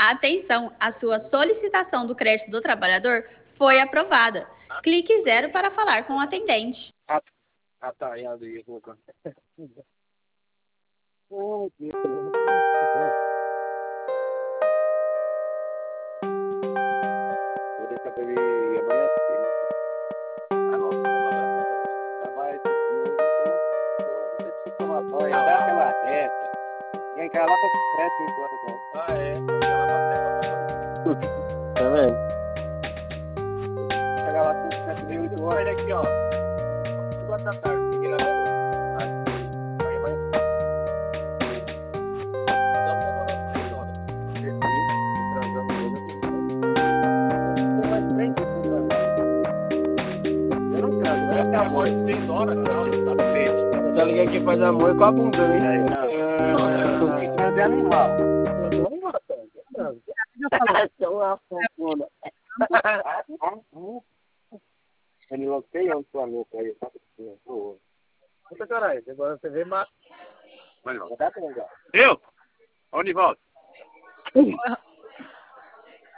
Atenção, a sua solicitação do crédito do trabalhador foi aprovada. Clique 0 para falar com o atendente. Tá, e aí, eu vou... Oh, Deus. Vou deixar pra ele amanhã. Trabalho esse dia, eu preciso tomar banho, dá aquela reta. Vem cá lá pra 7 horas. Ah, é? Tá vendo? Chegar lá com 7 horas. Olha aqui, ó. 2 da tarde, cheguei lá. Amor, 6 horas, eu já liguei aqui pra fazer amor com a bunda, hein? É animal. Ele não tem onde sua louca aí, tá? Puta caralho, agora você vê mais. Eu? Onde volta?